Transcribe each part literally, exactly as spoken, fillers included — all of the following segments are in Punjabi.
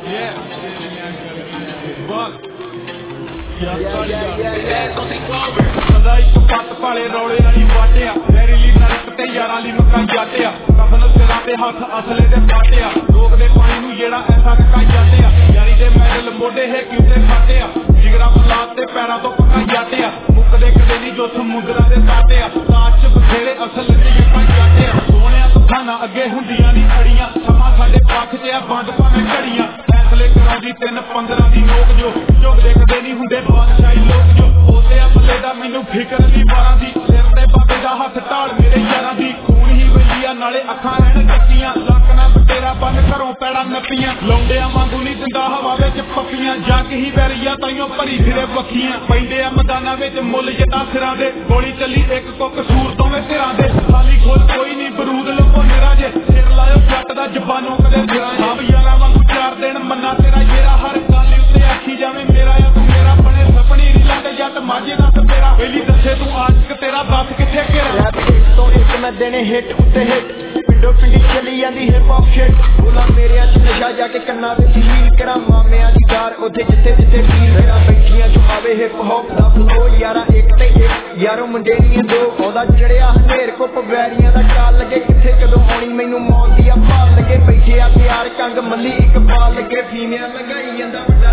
ਬੰਦਾ ਇੱਕ ਪੱਤ ਭਾਲੇ ਰੌਲੇ ਵਾਲੀ ਵਾਟਿਆ ਮੇਰੀ ਲਈ ਨਰਕ ਤੇ ਯਾਰਾਂ ਲਈ ਮੱਕਾਂ ਜਾਟਿਆ ਕਫਨ ਸਿਰਾਂ ਤੇ ਹੱਥ ਅਸਲੇ ਦੇ ਪਾਟਿਆ ਰੋਕਦੇ ਪਾਣੀ ਨੂੰ ਜਿਹੜਾ ਐਸਾ ਕੱਕਾ ਜਾਟਿਆ ਯਾਰੀ ਦੇ ਮੈਡਲ ਮੋਢੇ ਹੈ ਕਿਉਂ ਫਾਟਿਆ ਜਿਗਰਾ ਬਲਾਤ ਤੇ ਪੈਰਾਂ ਤੋਂ ਪੱਕਾ ਜਾਟਿਆ ਮੁੱਕਦੇ ਕਦੇ ਨਹੀਂ ਜੋ ਸਮੁੰਦਰਾਂ ਦੇ ਤਾਟਿਆ ਤਾਜ ਬਥੇਰੇ ਅਸਲ ਚ ਯੱਕਾ ਜਾਟਿਆ ਸੋਹਣਿਆ ਤੁਖਾਨਾ ਅੱਗੇ ਹੁੰਦੀਆਂ ਨਹੀਂ ਅੜੀਆਂ ਸਮਾਂ ਸਾਡੇ ਪੱਖ ਚ ਆ ਬੰਦ ਭਾਵੇਂ ਘੜੀਆਂ ਫੈਸਲੇ ਕਰਾਉਂਦੀ ਤਿੰਨ ਪੰਦਰਾਂ ਦੀ ਨੋਕ ਜੋ ਝੁਕਦੇ ਕਦੇ ਨਹੀਂ ਹੁੰਦੇ ਬਾਦਸ਼ਾਹੀ ਲੋਕ ਜੋ ਉਹਦੇ ਆ ਬੱਲੇ ਦਾ ਮੈਨੂੰ ਫਿਕਰ ਨਹੀਂ ਬਾਰਾਂ ਦੀ ਸਿਰ ਤੇ ਬਾਬੇ ਦਾ ਹੱਥ ਢਾਲ ਮੇਰੇ ਯਾਰਾਂ ਦੀ ਖੂਨ ਹੀ ਵਈਆ ਨਾਲੇ ਅੱਖਾਂ ਰਹਿਣ ਕੱਚੀਆਂ ਲੱਕ ਨਾ ਬਟੇਰਾ ਬੰਨ ਘਰੋਂ ਪੈੜਾ ਨੱਪੀਆਂ ਲੌਂਡਿਆਂ ਵਾਂਗੂ ਨਹੀਂ ਦਿੰਦਾ ਹਵਾ ਵਿੱਚ ਪੱਪੀਆਂ ਜੱਗ ਹੀ ਵੈਰੀਆ ਤਾਈਓ ਭਰੀ ਫਿਰੇ ਵੱਖੀਆਂ ਪੈਂਦੇ ਆ ਮੈਦਾਨਾਂ ਵਿੱਚ ਮੁੱਲ ਜੱਟਾਂ ਸਿਰਾਂ ਦੇ ਗੋਲੀ ਚੱਲੀ ਇੱਕ ਕੋ ਕਸੂਰ ਦੋਵੇਂ ਸਿਰਾਂ ਦੇ ਖਾਲੀ ਖੋਲ ਕੋਈ ਨਹੀਂ ਬਰੂਦ ਲੋਕੋ ਨਿਰਾ ਜੇ ਸਿਰ ਲਾਇਓ ਜੱਟ ਦਾ ਜ਼ਬਾਨੋਂ ਕਦੇ ਸਿਰਾਂ ਸਭ ਯਾਰਾਂ ਵਾਂਗੂ ਚਾਰ ਦਿਨ ਮੰਨਾ ਤੇਰਾ ਯੇਰਾ ਹਰ ਗੱਲ ਉੱਤੇ ਆਖੀ ਜਾਵੇ ਮੇਰਾ ਆ ਤੂੰ ਮੇਰਾ ਬਣੇ ਸਪਣੀ ਰੀਲਾਂ ਤੇ ਜੱਟ ਮਾਝੇ ਦਾ ਤੇਰਾ ਪਹਿਲੀ ਦੱਸੇ ਤੂੰ ਆਸ਼ਕ ਤੇਰਾ ਦੱਸ ਕਿੱਥੇ ਘੇਰਾ ਰੈਪ ਤੋਂ ਇੱਕ ਮੈਂ ਦੇਣੇ ਹਿੱਟ ਉੱਤੇ ਹਿੱਟ ਪਿੰਡੋ ਪਿੰਡੀ ਚੱਲੀ ਜਾਂਦੀ ਹਿਪ ਹੌਪ ਸ਼ਿਟ ਬੋਲਾਂ ਮੇਰਿਆਂ ਚ ਨਸ਼ਾ ਜਾ ਕੇ ਕੰਨਾਂ ਵਿੱਚ ਹੀਲ ਕਰਾਂ ਮਾਮਿਆਂ ਦੀ ਦਾਰ ਉੱਥੇ ਜਿੱਥੇ ਜਿੱਥੇ ਫੀਲ ਕਰਾਂ ਬੈਠੀਆਂ ਚ ਆਵੇ ਹਿਪ ਹੌਪ ਦਾ ਫਲੋ ਯਾਰਾ ਇੱਕ ਤੇ ਇੱਕ ਯਾਰੋ ਮੁੰਡੇ ਦੀਆਂ ਦੋ ਉਹਦਾ ਚੜਿਆ ਹਨੇਰ ਕੋ ਪਵੈਰੀਆਂ ਦਾ ਕਾਲ ਲੱਗੇ ਕਿੱਥੇ ਕਦੋਂ ਆਉਣੀ ਮੈਨੂੰ ਮੌਤ ਦੀ ਆ ਭਾਲ ਲੱਗੇ ਬੈਠੇ ਆ ਪਿਆਰ ਕੰਗ ਮੱਲੀ ਇੱਕ ਬਾਲ ਲੱਗੇ ਫੀਮਿਆਂ ਲਗਾਈ ਜਾਂਦਾ ਵੱਡਾ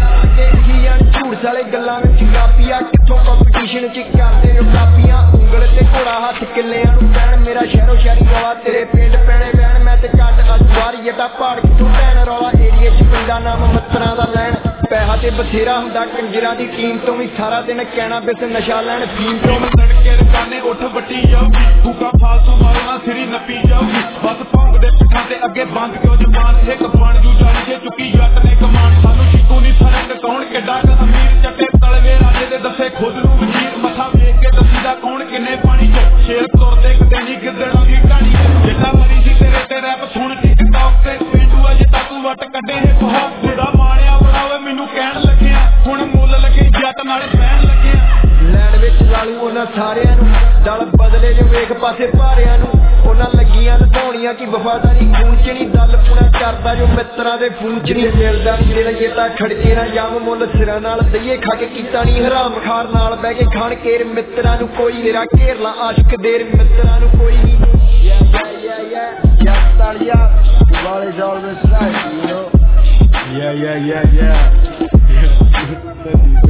ਝੂਠ ਸਾਲੇ ਗੱਲਾਂ ਵਿੱਚ ਕਾਪੀਆਂ ਕਿੱਥੋਂ ਕੰਪੀਟੀਸ਼ਨ ਚ ਕਰਦੇ ਹੋ ਕਾਪੀਆਂ ਉਂਗਲ ਤੇ ਘੋੜਾ ਹੱਥ ਕਿੱਲਿਆਂ ਨੂੰ ਪੈਣ ਮੇਰਾ ਸ਼ਹਿਰੋ ਸ਼ਹਿਰੀ ਰੌਲਾ ਤੇਰੇ ਪਿੰਡ ਪੈਣੇ ਵੈਣ ਮੈਂ ਤੇ ਕੱਟ ਅੱਜ ਵਾਰ ਜੱਟਾ ਪਹਾੜ ਕਿੱਥੋਂ ਪੈਣ ਰੌਲਾ ਏਰੀਏ ਚ ਪਿੰਡਾਂ ਨਾਮ ਮੱਤਰਾਂ ਦਾ ਲੈਣ ਪੈਸਾ ਤੇ ਬਥੇਰਾ ਹੁੰਦਾ ਕੰਜਰਾਂ ਦੀ ਟੀਮ ਤੋਂ ਵੀ ਸਾਰਾ ਦਿਨ ਕਹਿਣਾ ਬਿਸ ਨਸ਼ਾ ਲੈਣ ਫੀਮ ਤੋਂ ਲੜਕੇ ਰਕਾਨੇ ਉੱਠ ਵੱਟੀ ਜਾਊਗੀ ਭੂਕਾ ਫਾਲਤੂ ਮਾਰਨਾ ਸਿਰੀ ਨੱਪੀ ਜਾਊਗੀ ਬਸ ਭੌਂਕਦੇ ਪਿੱਠਾਂ ਤੇ ਅੱਗੇ ਬੰਦ ਕਿਉਂ ਜ਼ਬਾਨ ਇੱਕ ਬਣ ਜੂ ਜਾਣੀ ਜੇ ਚੁੱਕੀ ਜੱਟ ਨੇ ਕਮਾਨ ਸਾਨੂੰ ਸ਼ਿਕੂ ਨਹੀਂ ਫਰਕ ਕੌਣ ਕਿੱਡਾ ਅਮੀਰ ਚੱਟੇ ਤਲਵੇ ਰਾਜੇ ਦੇ ਦੱਸੇ ਖੁਦ ਨੂੰ ਵਜ਼ੀਰ ਮੱਥਾ ਵੇਖ ਕੇ ਦੱਸੀਦਾ ਕੌਣ ਕਿੰਨੇ ਪਾਣੀ ਚ ਸ਼ੇਰ ਤੁਰਦੇ ਕਿਤੇ ਨਹੀਂ ਗਿੱਦੜਾਂ ਦੀ ਢਾਣੀ ਜਿੱਦਾਂ ਮਰੀ ਸੀ ਤੇਰੇ ਤੇ ਰੈਪ ਸੁਣ ਟਿਕਟੌਕ ਤੇ ਪਿੰਡੂ ਅਜੇ ਤੱਕ ਤੂੰ ਵੱਟ ਕੱਢੇ ਹਿਪ ਹੌਪ ਜਿਹੜਾ ਮਾਣਿਆ ਬੜਾ ਓਏ ਮੈਨੂੰ ਕਹਿਣ ਲੱਗਿਆ ਹੁਣ ਮੁੱਲ ਲੱਗੇ ਜੱਟ ਨਾਲੇ ਪੈਣ ਲੱਗਿਆ ਲੈਣ ਵਿੱਚ ਲਾਲੂ ਉਹਨਾਂ ਸਾਰਿਆਂ ਨੂੰ ਦਲ ਬਦਲੇ ਜੋ ਵੇਖ ਪਾਸੇ ਭਾਰਿਆਂ ਨੂੰ ਉਹਨਾਂ ਲੱਗੀਆਂ ਲਧਾਉਣੀਆਂ ਕਿ ਵਫਾਦਾਰੀ ਖੂਨ ਚ ਨਹੀਂ ਦਲ ਪੁਣਾ ਕਰਦਾ ਜੋ ਮਿੱਤਰਾਂ ਦੇ ਫੂਨ ਚ ਨਹੀਂ ਮਿਲਦਾ ਨੀ ਜਿਹੜਾ ਜੇ ਤਾਂ ਖੜਕੇ ਨਾ ਜਾਮ ਮੁੱਲ ਸਿਰਾਂ ਨਾਲ ਦਈਏ ਖਾ ਕੇ ਕੀਤਾ ਨਹੀਂ ਹਰਾਮ ਖਾਰ ਨਾਲ ਬਹਿ ਕੇ ਖਾਣ ਕੇਰ ਮਿੱਤਰਾਂ ਨੂੰ ਕੋਈ ਨਿਰਾ ਘੇਰ ਲਾ ਆਸ਼ਕ ਦੇਰ ਮਿੱਤਰਾਂ ਨੂੰ ਕੋਈ ਨਹੀਂ yeah yeah yeah yeah Talia Duval is always right you know yeah yeah yeah yeah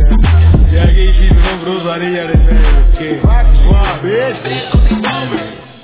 yeah yeah bro bro sorry yaar okay wow bitch